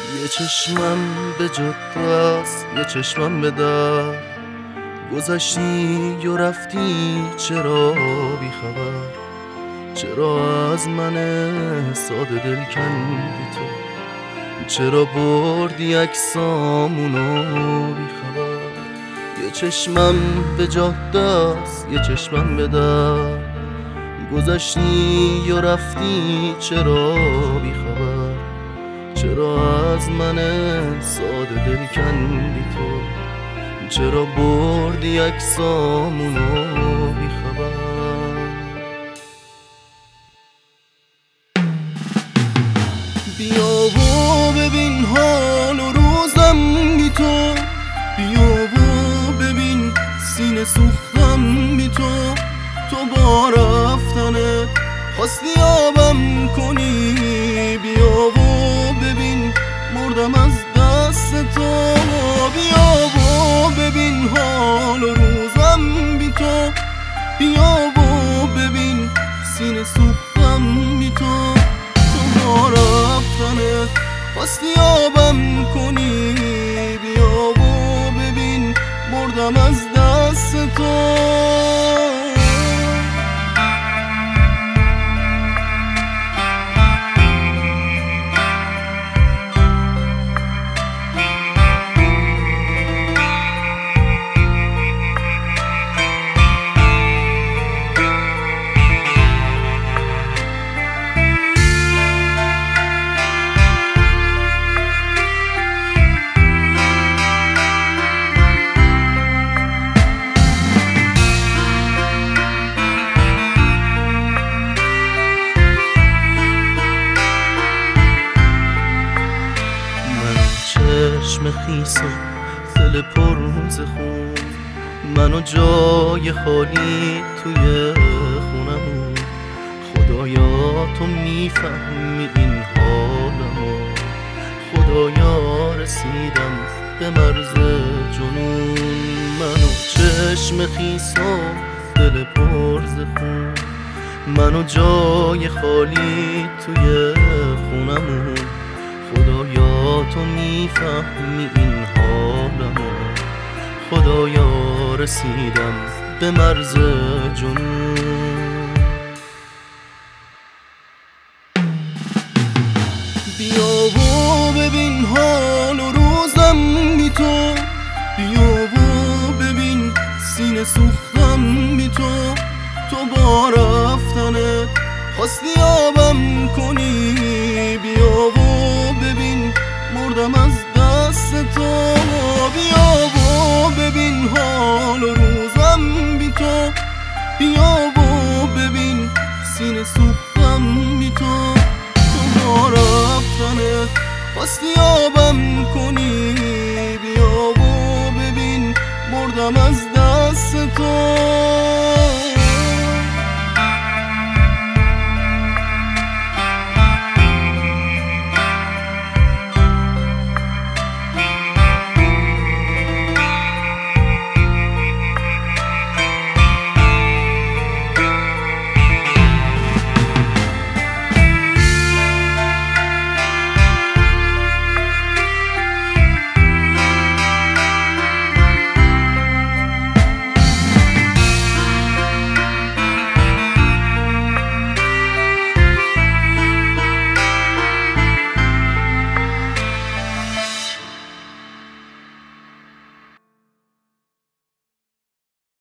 یه چشمم به جاده است، یه چشمم به در. گذشتی و رفتی چرا بی خبر؟ چرا از من ساده دل کندی تو؟ چرا بردی عکسامونو بی خبر؟ یه چشمم به جاده است، یه چشمم به در. گذشتی و رفتی چرا بی خبر؟ چرا از من ساده دل کندی تو؟ چرا بردی عکسامونو بی خبر؟ بیا و ببین حال و روزم بی تو، بیا و ببین سینه سوختم بی تو. تو با رفتنت خواستی آبم کنی، بیا و ببین مردم از دست تو. بیا و ببین حال و روزم بی تو، بیا و ببین سینه سوختم بی تو. تو با رفتنت خواستی آبم کنی، بیا و ببین مردم از دست تو. چشم خیس و دل پر ز خون، منو جای خالی توی خونمون. خدایا تو میفهمی این حالمو، خدایا رسیدم به مرز جنون. منو چشم خیس و دل پر ز خون، منو جای خالی توی خونمون. خدایا تو میفهمی این حالمو، خدایا رسیدم به مرز جنون. بیا و ببین حال و روزم بی تو، بیا و ببین سینه سوختم بی تو. تو با رفتنت خواستی آبم کنی، بیا و ببین مردم از دست تو. بیا و ببین حال و روزم بی تو، بیا و ببین سینه سوختم بی تو. تو با رفتنت خواستی آبم کنی، بیا و ببین مردم از دست تو.